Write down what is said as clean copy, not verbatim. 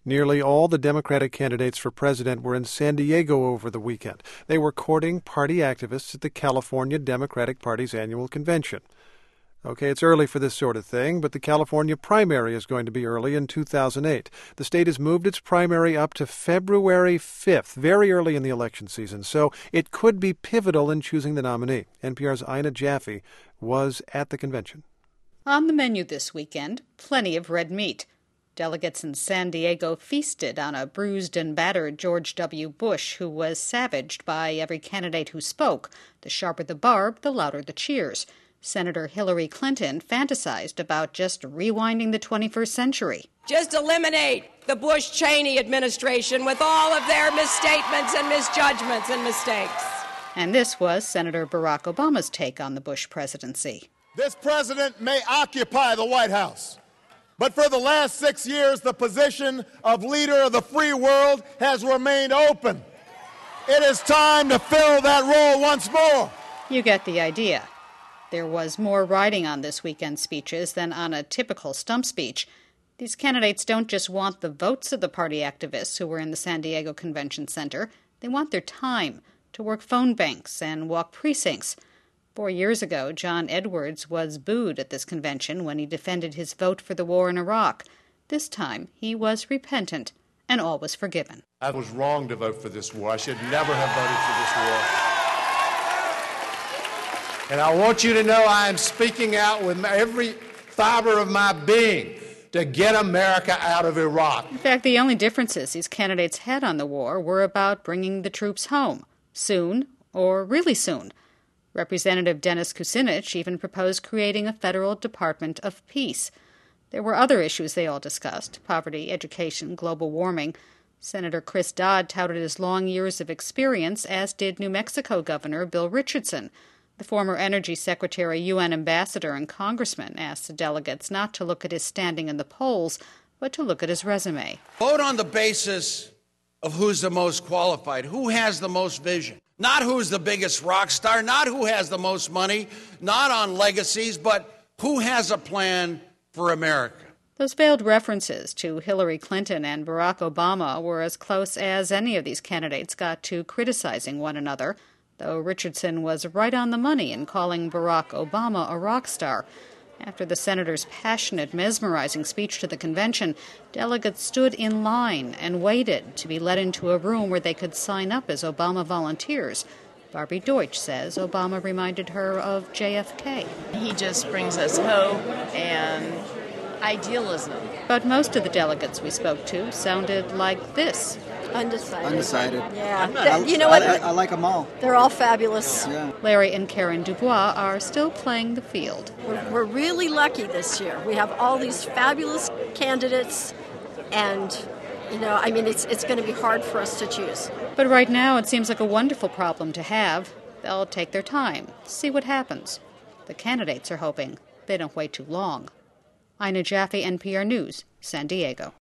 Nearly all the Democratic candidates for president were in San Diego over the weekend. They were courting party activists at the California Democratic Party's annual convention. Okay, it's early for this sort of thing, but the California primary is going to be early in 2008. The state has moved its primary up to February 5th, very early in the election season, so it could be pivotal in choosing the nominee. NPR's Ina Jaffe was at the convention. On the menu this weekend, plenty of red meat. Delegates in San Diego feasted on a bruised and battered George W. Bush, who was savaged by every candidate who spoke. The sharper the barb, the louder the cheers. Senator Hillary Clinton fantasized about just rewinding the 21st century. Just eliminate the Bush-Cheney administration with all of their misstatements and misjudgments and mistakes. And this was Senator Barack Obama's take on the Bush presidency. This president may occupy the White House, but for the last 6 years, the position of leader of the free world has remained open. It is time to fill that role once more. You get the idea. There was more riding on this weekend's speeches than on a typical stump speech. These candidates don't just want the votes of the party activists who were in the San Diego Convention Center. They want their time to work phone banks and walk precincts. 4 years ago, John Edwards was booed at this convention when he defended his vote for the war in Iraq. This time, he was repentant, and all was forgiven. I was wrong to vote for this war. I should never have voted for this war. And I want you to know I am speaking out with every fiber of my being to get America out of Iraq. In fact, the only differences these candidates had on the war were about bringing the troops home, soon or really soon. Representative Dennis Kucinich even proposed creating a federal Department of Peace. There were other issues they all discussed: poverty, education, global warming. Senator Chris Dodd touted his long years of experience, as did New Mexico Governor Bill Richardson. The former Energy Secretary, UN Ambassador, and Congressman asked the delegates not to look at his standing in the polls, but to look at his resume. Vote on the basis of who's the most qualified, who has the most vision. Not who's the biggest rock star, not who has the most money, not on legacies, but who has a plan for America. Those veiled references to Hillary Clinton and Barack Obama were as close as any of these candidates got to criticizing one another, though Richardson was right on the money in calling Barack Obama a rock star. After the senator's passionate, mesmerizing speech to the convention, delegates stood in line and waited to be led into a room where they could sign up as Obama volunteers. Barbie Deutsch says Obama reminded her of JFK. He just brings us hope and idealism. But most of the delegates we spoke to sounded like this. Undecided. Yeah. You know what? I like them all. They're all fabulous. Yeah. Larry and Karen Dubois are still playing the field. We're really lucky this year. We have all these fabulous candidates, and, it's going to be hard for us to choose. But right now it seems like a wonderful problem to have. They'll take their time, see what happens. The candidates are hoping they don't wait too long. Ina Jaffe, NPR News, San Diego.